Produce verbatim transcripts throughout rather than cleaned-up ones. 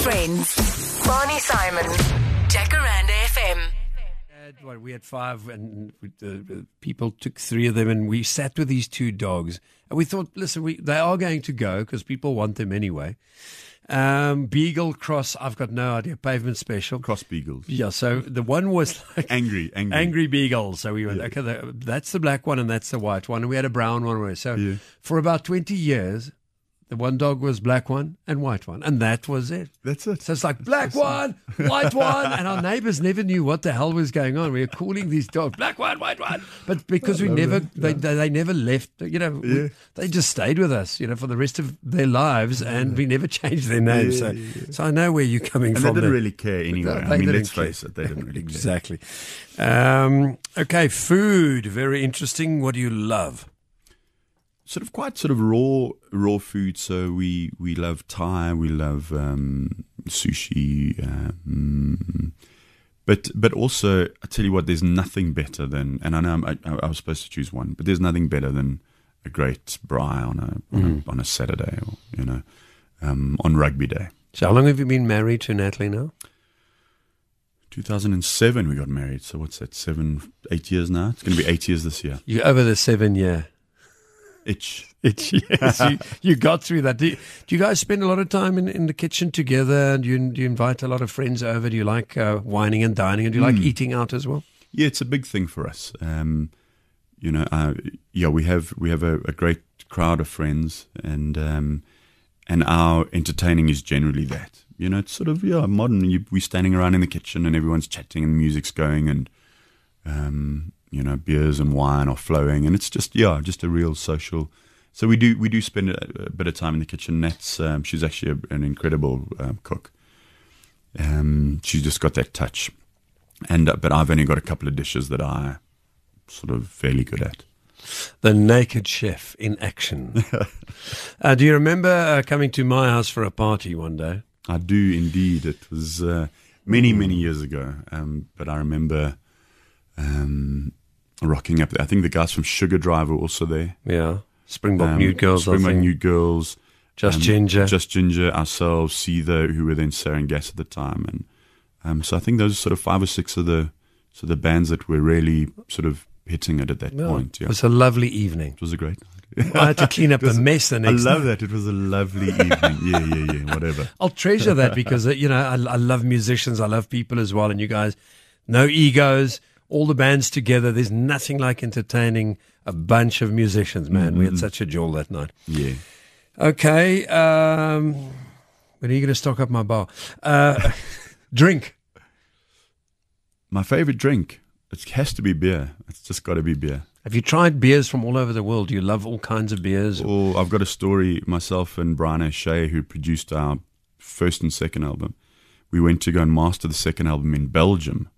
friends. Barney Simon, Jacaranda F M. Well, we had five, and uh, people took three of them, and we sat with these two dogs, and we thought, listen, we, they are going to go because people want them anyway. Um, Beagle Cross, I've got no idea, Pavement Special. Cross Beagles. Yeah, so the one was like... Angry, angry. Angry Beagle. So we went, Yeah. okay, the, that's the black one and that's the white one. And we had a brown one. So Yeah. for about twenty years, the one dog was black one and white one. And that was it. That's it. So it's like black one, white one, and our neighbours never knew what the hell was going on. We were calling these dogs black one, white one, but because we never, they, they they never left. You know, we- Yeah. they just stayed with us. You know, for the rest of their lives, and we never changed their names. Yeah, so, yeah, yeah. so I know where you're coming And from. they didn't there. really care anyway. They I mean, didn't let's care. face it, they didn't really care. Exactly. Um, okay, food, very interesting. What do you love? Sort of quite sort of raw raw food. So we, we love Thai, we love um, sushi, um, but but also I tell you what, there's nothing better than, and I know I'm, I, I was supposed to choose one, but there's nothing better than a great braai on a on, Mm. a on a Saturday, or you know, um, on Rugby Day. So how long have you been married to Natalie now? two thousand seven we got married. So what's that? Seven, eight years now. It's going to be eight years this year. You're over the seven year. Itch. It's, yes, you, you got through that. Do you, do you guys spend a lot of time in, in the kitchen together? Do you, do you invite a lot of friends over? Do you like uh, wining and dining? And do you like eating out as well? Yeah, it's a big thing for us. Um, you know, uh, yeah, we have we have a, a great crowd of friends, and um, and our entertaining is generally that. You know, it's sort of yeah modern. You, we're standing around in the kitchen, and everyone's chatting, and the music's going, and um, you know, beers and wine are flowing, and it's just yeah, just a real social. So we do we do spend a, a bit of time in the kitchen. That's um, she's actually a, an incredible um, cook. Um, she's just got that touch. And uh, but I've only got a couple of dishes that I sort of fairly good at. The naked chef in action. uh, do you remember uh, coming to my house for a party one day? I do indeed. It was uh, many many years ago, um, but I remember um, rocking up there. I think the guys from Sugar Drive were also there. Yeah. Springbok Um, Nude Girls, I Springbok think. Nude Girls, Just um, Ginger. Just Ginger, ourselves, Seether, who were then Sarin Gas at the time, and um, so I think those are sort of five or six of the so the bands that were really sort of hitting it at that Yeah. point. Yeah, It was a lovely evening. it was a great. I had to clean up the mess the I next love day. that. It was a lovely evening. Yeah, yeah, yeah. Whatever. I'll treasure that because, uh, you know, I, I love musicians. I love people as well. And you guys, no egos, all the bands together. There's nothing like entertaining a bunch of musicians, man. Mm-hmm. We had such a jol that night. Yeah. Okay. Um, when are you going to stock up my bar? Uh, drink. My favorite drink. It has to be beer. It's just got to be beer. Have you tried beers from all over the world? Do you love all kinds of beers? Or I've got a story. Myself and Brian O'Shea, who produced our first and second album, we went to go and master the second album in Belgium.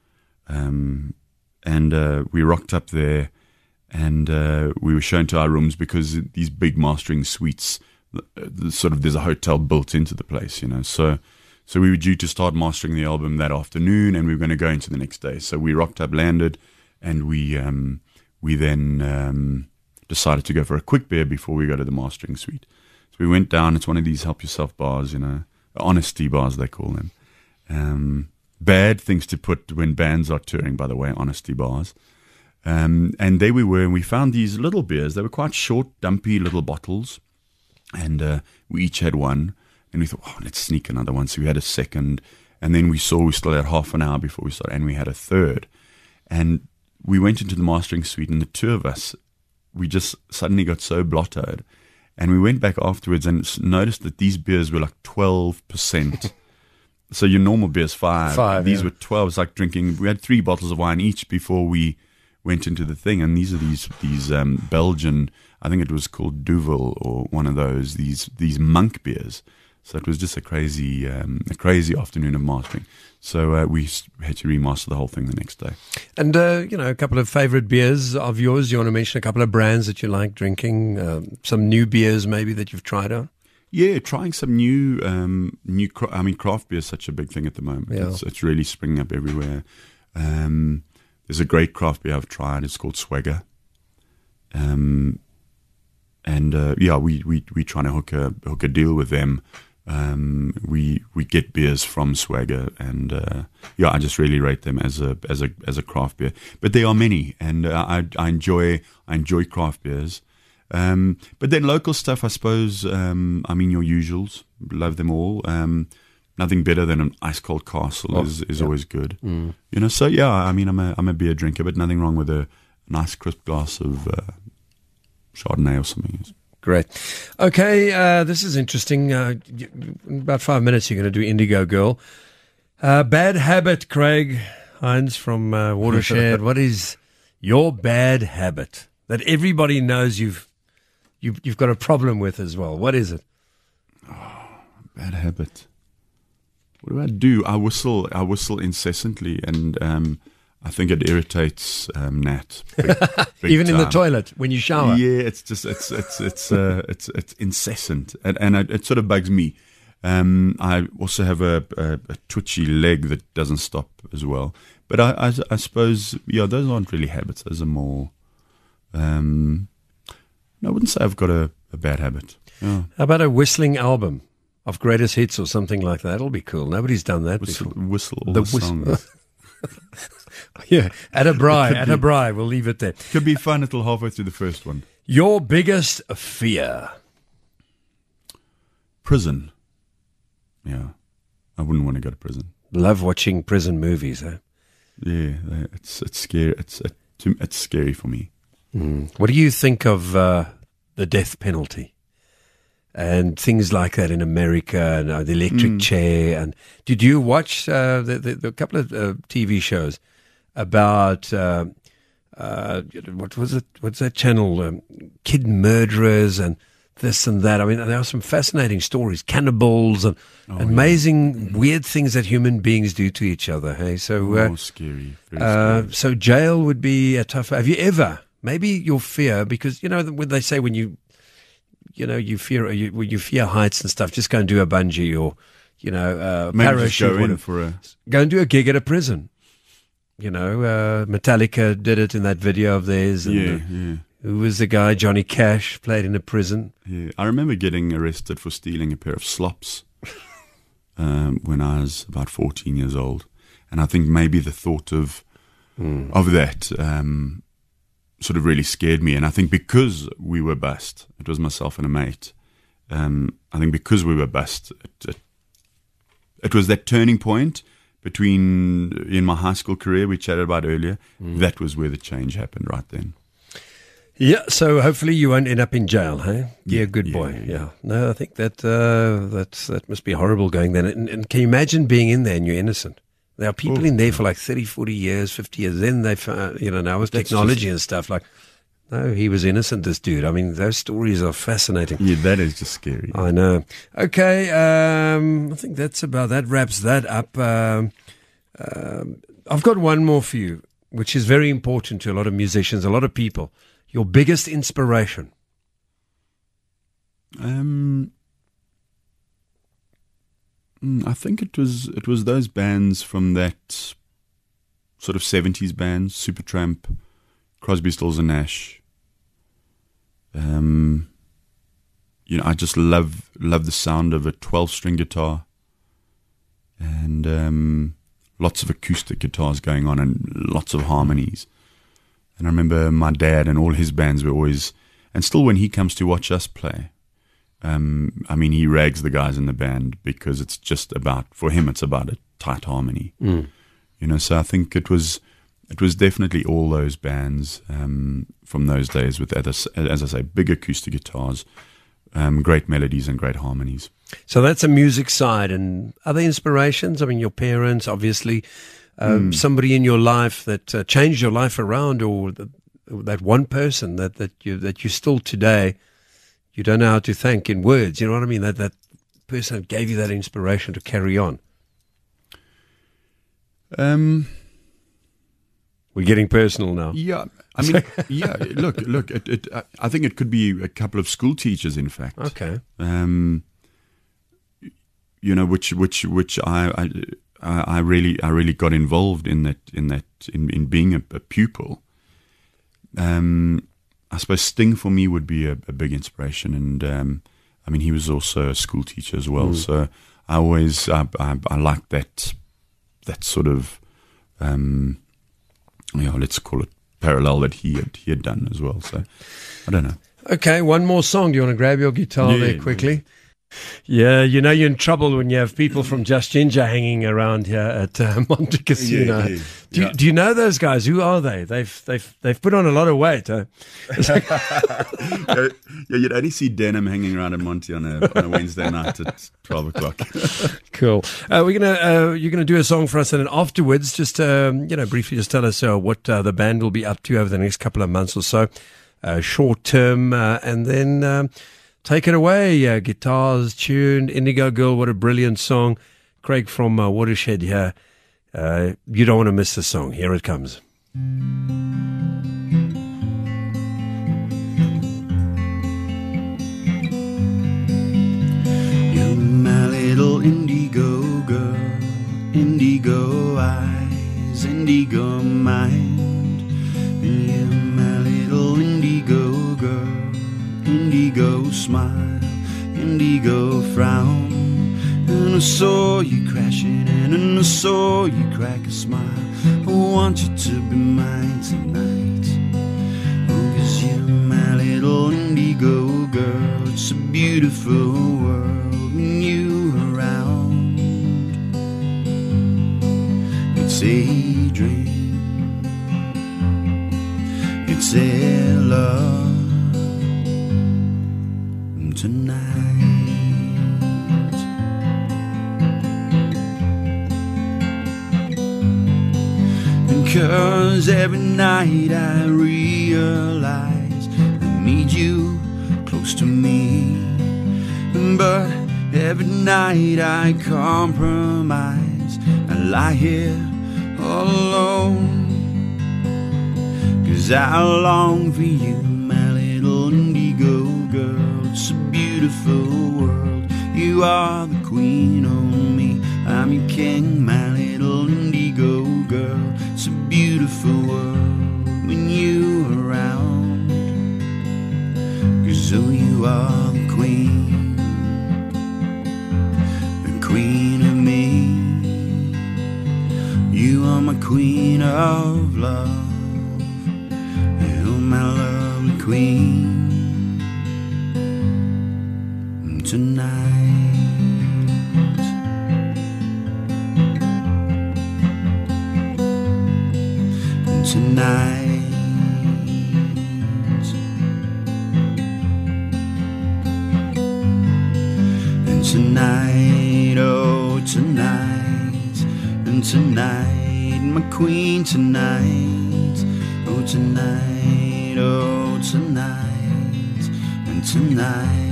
Um, and uh, we rocked up there, and uh, we were shown to our rooms because these big mastering suites, uh, sort of there's a hotel built into the place, you know. So, so we were due to start mastering the album that afternoon, and we were going to go into the next day. So we rocked up, landed, and we um, we then um, decided to go for a quick beer before we go to the mastering suite. So we went down. It's one of these help yourself bars, you know, honesty bars they call them. Um, bad things to put when bands are touring, by the way, honesty bars. Um, and there we were, and we found these little beers. They were quite short, dumpy little bottles, and uh, we each had one. And we thought, oh, let's sneak another one. So we had a second, and then we saw we still had half an hour before we started, and we had a third. And we went into the mastering suite, and the two of us, we just suddenly got so blottoed. And we went back afterwards and s- noticed that these beers were like twelve percent. So your normal beer's five. Five, These yeah. were twelve. It's like drinking. We had three bottles of wine each before we went into the thing. And these are these these um, Belgian, I think it was called Duvel or one of those, these these monk beers. So it was just a crazy um, a crazy afternoon of mastering. So uh, we s- had to remaster the whole thing the next day. And, uh, you know, a couple of favorite beers of yours. You want to mention a couple of brands that you like drinking? Um, some new beers maybe that you've tried out? Yeah, trying some new, um, new. Cra- I mean, craft beer is such a big thing at the moment. Yeah. It's, it's really springing up everywhere. Um, there's a great craft beer I've tried. It's called Swagger. Um, and uh, yeah, we we we trying to hook a hook a deal with them Um, we we get beers from Swagger, and uh, yeah, I just really rate them as a as a as a craft beer. But there are many, and uh, I I enjoy I enjoy craft beers. Um, but then local stuff, I suppose. Um, I mean, your usuals, love them all. Um, nothing better than an ice cold Castle Oh, is is yeah. always good. Mm. You know, so yeah, I mean, I'm a I'm a beer drinker, but nothing wrong with a nice crisp glass of uh, Chardonnay or something. Great. Okay, uh, this is interesting. Uh, y- in about five minutes, you're going to do Indigo Girl. Uh, bad habit, Craig Hines from uh, Watershed. What is your bad habit that everybody knows you've you've you've got a problem with as well? What is it? Bad habit. What do I do? I whistle. I whistle incessantly, and um, I think it irritates um, Nat. Big, big Even in the time. toilet when you shower. Yeah, it's just it's it's it's uh, it's it's incessant, and and it, it sort of bugs me. Um, I also have a, a, a twitchy leg that doesn't stop as well. But I, I, I suppose yeah, those aren't really habits. Those are more. Um, no, I wouldn't say I've got a, a bad habit. Yeah. How about a whistling album of greatest hits or something like that? That'll be cool. Nobody's done that Whistle, before. whistle all The the, whistle- songs. Yeah, at a bri, Could at be. a bri. We'll leave it there. Could be fun until halfway through the first one. Your biggest fear. Prison. Yeah, I wouldn't want to go to prison. Love watching prison movies, eh? Yeah, it's it's scary. It's it, it's scary for me. Mm. What do you think of uh, the death penalty and things like that in America and uh, the electric Mm. chair? And did you watch uh, the, the, the couple of uh, T V shows about uh, uh, what was it? What's that channel? Um, kid murderers and this and that. I mean, there are some fascinating stories, cannibals and Oh, amazing weird things that human beings do to each other. Hey, so. Uh, oh, scary. Very Uh, scary. so jail would be a tough. Have you ever? Maybe your fear, because you know when they say when you, you know, you fear you, when you fear heights and stuff, just go and do a bungee or, you know, uh, Maybe just parachute. go in whatever. for a. Go and do a gig at a prison. You know, uh, Metallica did it in that video of theirs. And, Yeah, uh, yeah, who was the guy? Johnny Cash played in a prison. yeah. I remember getting arrested for stealing a pair of slops um, when I was about fourteen years old, and I think maybe the thought of of that um, sort of really scared me. And I think because we were bussed, it was myself and a mate. Um, I think because we were bussed, it, it, it was that turning point between in my high school career we chatted about earlier. That was where the change happened right then. Yeah, so hopefully you won't end up in jail, hey? Be Yeah, a good yeah, boy. yeah, Yeah. yeah. No, I think that uh, that's that must be horrible going there. And, and can you imagine being in there and you're innocent? There are people Oh, in there for like thirty, forty years, fifty years. Then they found, you know, now with That's technology and stuff, like, no, he was innocent, this dude. I mean, those stories are fascinating. Yeah, that is just scary. I know. Okay, um, I think that's about that. Wraps that up. Um, um, I've got one more for you, which is very important to a lot of musicians, a lot of people. Your biggest inspiration. Um, mm, I think it was it was those bands from that sort of seventies bands, Supertramp, Crosby, Stills and Nash. Um, you know, I just love love the sound of a twelve-string guitar, and um, lots of acoustic guitars going on, and lots of harmonies. And I remember my dad and all his bands were always, and still when he comes to watch us play, um, I mean, he rags the guys in the band because it's just about, for him, it's about a tight harmony. Mm. You know, so I think it was, it was definitely all those bands um, from those days with, as I say, big acoustic guitars, um, great melodies and great harmonies. So that's a music side. And other inspirations? I mean, your parents, obviously. Um, Mm. Somebody in your life that uh, changed your life around, or the, that one person that, that you that you still today, you don't know how to thank in words. You know what I mean? That that person that gave you that inspiration to carry on. Um, We're getting personal now. yeah, I mean, yeah. Look, look. It, it, I- I think it could be a couple of school teachers, in fact. Okay. Um, you know, which which which I, I I really I really got involved in that in that in, in being a, a pupil. Um, I suppose Sting for me would be a, a big inspiration, and um, I mean, he was also a school teacher as well. Mm. So I always, I, I, I like that, that sort of, um, you know, let's call it parallel that he had, he had done as well. So I don't know. Okay, one more song. Do you want to grab your guitar Yeah, there quickly? Yeah, you know you're in trouble when you have people from Just Ginger hanging around here at uh, Monte Casino. Yeah, yeah, do, yeah. You, do you know those guys? Who are they? They've they've they've put on a lot of weight. Huh? yeah, yeah, you'd only see denim hanging around at Monty on a, on a Wednesday night at twelve o'clock. Cool. Uh, we're gonna uh, you're gonna do a song for us, and then afterwards, just um, you know, briefly, just tell us uh, what uh, the band will be up to over the next couple of months or so, uh, short term, uh, and then. Um, Take it away, uh, guitars tuned, Indigo Girl, what a brilliant song. Craig from uh, Watershed here. Uh, you don't want to miss the song. Here it comes. You're my little indigo girl, indigo eyes, indigo mind. You're my little indigo girl. Indigo smile, indigo frown. And I saw you crashing in, and I saw you crack a smile. I want you to be mine tonight. Oh, 'cause you're my little indigo girl. It's a beautiful world when you're around. It's a dream. It's a love. Tonight, and 'cause every night I realize I need you close to me, but every night I compromise. I lie here all alone, 'cause I long for you, my little indigo girl. It's a beautiful world. You are the queen on me. I'm your king, my little indigo girl. It's a beautiful world when you're around. 'Cause oh, you are the queen, the queen of me. You are my queen of love. You're my lovely queen. Tonight, tonight, and tonight, oh tonight, and tonight, my queen tonight, oh tonight, oh tonight, and tonight.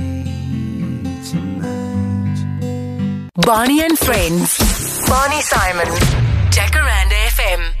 Barney and Friends. Barney Simon. Jacaranda F M.